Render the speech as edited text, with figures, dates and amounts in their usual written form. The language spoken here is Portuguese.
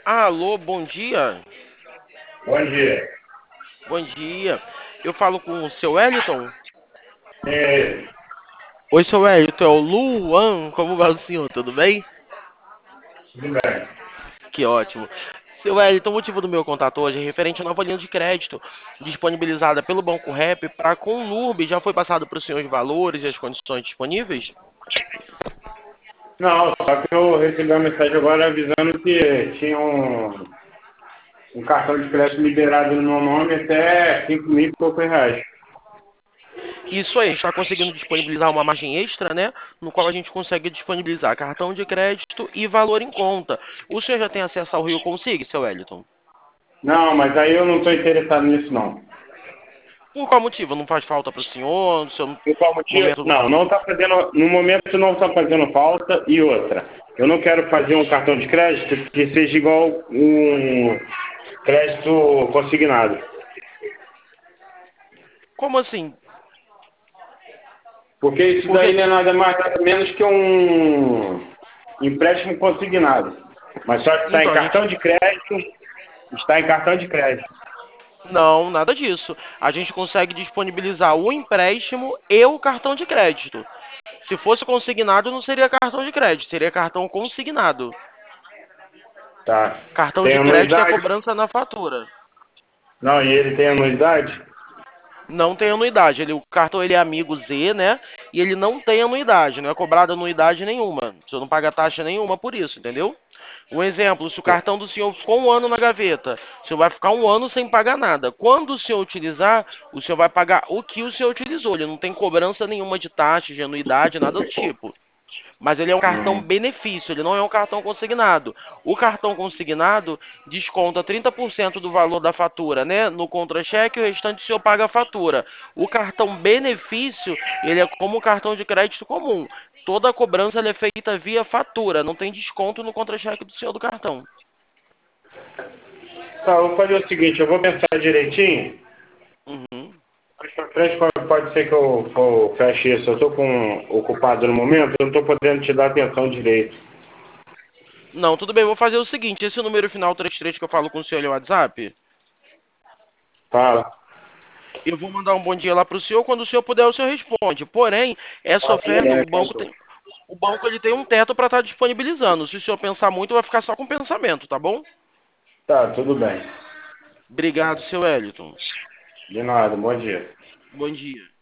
Alô, bom dia. Bom dia. Bom dia. Eu falo com o seu Wellington. É, Oi, seu Wellington, é o Luan. Como vai o senhor? Tudo bem? tudo bem. Que ótimo. Seu Wellington, o motivo do meu contato hoje é referente à nova linha de crédito disponibilizada pelo Banco Rep para com o NURB. Já foi passado para o senhor os valores e as condições disponíveis? Não, só que eu recebi uma mensagem agora avisando que tinha um cartão de crédito liberado no meu nome até 5 mil e poucos reais. Isso aí, está conseguindo disponibilizar uma margem extra, né? No qual a gente consegue disponibilizar cartão de crédito e valor em conta. O senhor já tem acesso ao Rio Consigo, seu Wellington? Não, mas aí eu não estou interessado nisso, não. Por qual motivo? Não faz falta para o senhor? O senhor, Por qual no motivo? momento, não. Não, não está fazendo, no momento não está fazendo falta. E outra, eu não quero fazer um cartão de crédito que seja igual um crédito consignado. Como assim? Porque isso daí Porque, não é nada mais nada menos que um empréstimo consignado. Mas só que está em então, a gente. cartão de crédito, está em cartão de crédito. Não, nada disso. A gente consegue disponibilizar o empréstimo e o cartão de crédito. Se fosse consignado, não seria cartão de crédito, seria cartão consignado. Tá? Cartão Tem de crédito é anuidade? cobrança na fatura. Não, e ele tem anuidade? Não tem anuidade. O cartão ele é amigo Z, né? E ele não tem anuidade, não é cobrada anuidade nenhuma. O senhor não paga taxa nenhuma por isso, entendeu? Um exemplo, se o cartão do senhor ficou um ano na gaveta, o senhor vai ficar um ano sem pagar nada. Quando o senhor utilizar, o senhor vai pagar o que o senhor utilizou. Ele não tem cobrança nenhuma de taxa, de anuidade, nada do tipo. Mas ele é um cartão Uhum. benefício, ele não é um cartão consignado. O cartão consignado desconta 30% do valor da fatura, né? No contra-cheque, o restante o senhor paga a fatura. O cartão benefício, ele é como um cartão de crédito comum. Toda a cobrança ela é feita via fatura, não tem desconto no contra-cheque do senhor do cartão. Tá, eu vou fazer o seguinte, eu vou pensar direitinho. Uhum. Mais pra frente pode ser que eu feche isso. Eu estou ocupado no momento, eu não estou podendo te dar atenção direito. Não, tudo bem, vou fazer o seguinte, esse número final 33 que eu falo com o senhor é o WhatsApp, Fala. eu vou mandar um bom dia lá para o senhor, quando o senhor puder, o senhor responde. Porém, essa Tá, tudo oferta, bem, o banco ele tem um teto para estar disponibilizando. Se o senhor pensar muito, vai ficar só com pensamento, tá bom? tá, tudo bem. Obrigado, seu Wellington. De nada, bom dia. Bom dia.